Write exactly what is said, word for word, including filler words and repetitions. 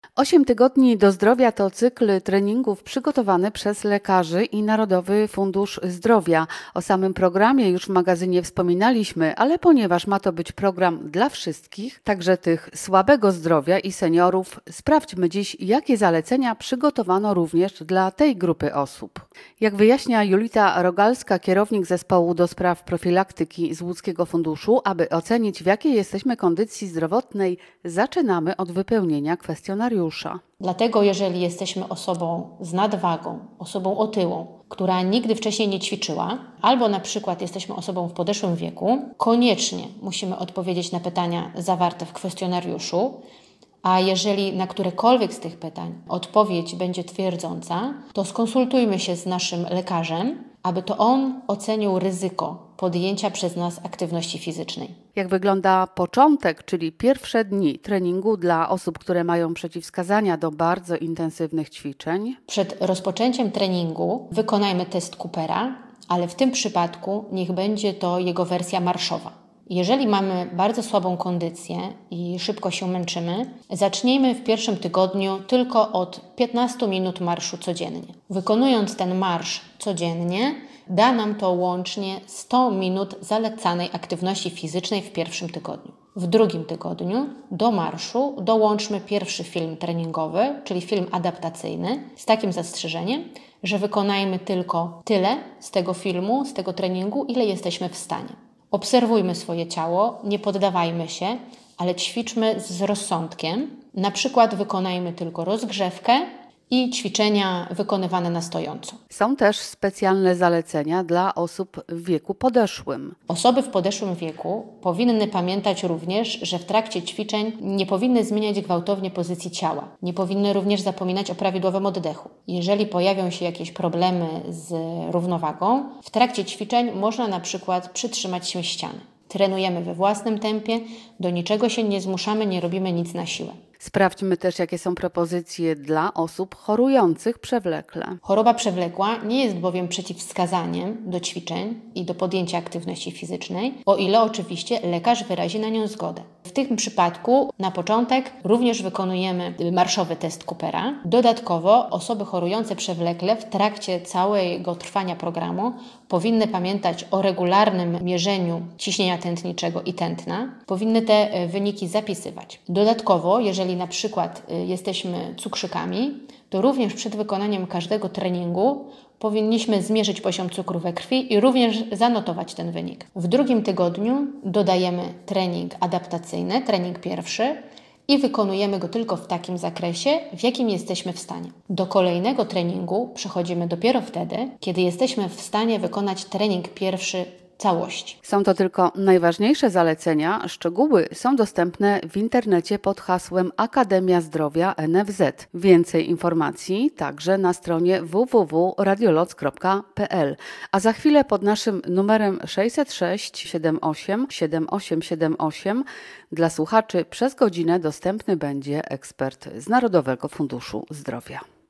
Osiem tygodni do zdrowia to cykl treningów przygotowany przez lekarzy i Narodowy Fundusz Zdrowia. O samym programie już w magazynie wspominaliśmy, ale ponieważ ma to być program dla wszystkich, także tych słabego zdrowia i seniorów, sprawdźmy dziś, jakie zalecenia przygotowano również dla tej grupy osób. Jak wyjaśnia Julita Rogalska, kierownik zespołu do spraw profilaktyki z Łódzkiego Funduszu, aby ocenić, w jakiej jesteśmy kondycji zdrowotnej, zaczynamy od wypełnienia kwestionariusza. Dlatego jeżeli jesteśmy osobą z nadwagą, osobą otyłą, która nigdy wcześniej nie ćwiczyła, albo na przykład jesteśmy osobą w podeszłym wieku, koniecznie musimy odpowiedzieć na pytania zawarte w kwestionariuszu, a jeżeli na którekolwiek z tych pytań odpowiedź będzie twierdząca, to skonsultujmy się z naszym lekarzem, aby to on ocenił ryzyko podjęcia przez nas aktywności fizycznej. Jak wygląda początek, czyli pierwsze dni treningu dla osób, które mają przeciwwskazania do bardzo intensywnych ćwiczeń? Przed rozpoczęciem treningu wykonajmy test Coopera, ale w tym przypadku niech będzie to jego wersja marszowa. Jeżeli mamy bardzo słabą kondycję i szybko się męczymy, zacznijmy w pierwszym tygodniu tylko od piętnastu minut marszu codziennie. Wykonując ten marsz codziennie, da nam to łącznie sto minut zalecanej aktywności fizycznej w pierwszym tygodniu. W drugim tygodniu do marszu dołączmy pierwszy film treningowy, czyli film adaptacyjny, z takim zastrzeżeniem, że wykonajmy tylko tyle z tego filmu, z tego treningu, ile jesteśmy w stanie. Obserwujmy swoje ciało, nie poddawajmy się, ale ćwiczmy z rozsądkiem. Na przykład wykonajmy tylko rozgrzewkę i ćwiczenia wykonywane na stojąco. Są też specjalne zalecenia dla osób w wieku podeszłym. Osoby w podeszłym wieku powinny pamiętać również, że w trakcie ćwiczeń nie powinny zmieniać gwałtownie pozycji ciała. Nie powinny również zapominać o prawidłowym oddechu. Jeżeli pojawią się jakieś problemy z równowagą, w trakcie ćwiczeń można na przykład przytrzymać się ściany. Trenujemy we własnym tempie, do niczego się nie zmuszamy, nie robimy nic na siłę. Sprawdźmy też, jakie są propozycje dla osób chorujących przewlekle. Choroba przewlekła nie jest bowiem przeciwwskazaniem do ćwiczeń i do podjęcia aktywności fizycznej, o ile oczywiście lekarz wyrazi na nią zgodę. W tym przypadku na początek również wykonujemy marszowy test Coopera. Dodatkowo osoby chorujące przewlekle w trakcie całego trwania programu powinny pamiętać o regularnym mierzeniu ciśnienia tętniczego i tętna. Powinny te wyniki zapisywać. Dodatkowo, jeżeli na przykład jesteśmy cukrzykami, to również przed wykonaniem każdego treningu powinniśmy zmierzyć poziom cukru we krwi i również zanotować ten wynik. W drugim tygodniu dodajemy trening adaptacyjny, trening pierwszy i wykonujemy go tylko w takim zakresie, w jakim jesteśmy w stanie. Do kolejnego treningu przechodzimy dopiero wtedy, kiedy jesteśmy w stanie wykonać trening pierwszy całości. Są to tylko najważniejsze zalecenia. Szczegóły są dostępne w internecie pod hasłem Akademia Zdrowia N F Z. Więcej informacji także na stronie w w w kropka radioloc kropka p l. A za chwilę pod naszym numerem sześćset sześć siedem osiem siedem osiem siedem osiem dla słuchaczy przez godzinę dostępny będzie ekspert z Narodowego Funduszu Zdrowia.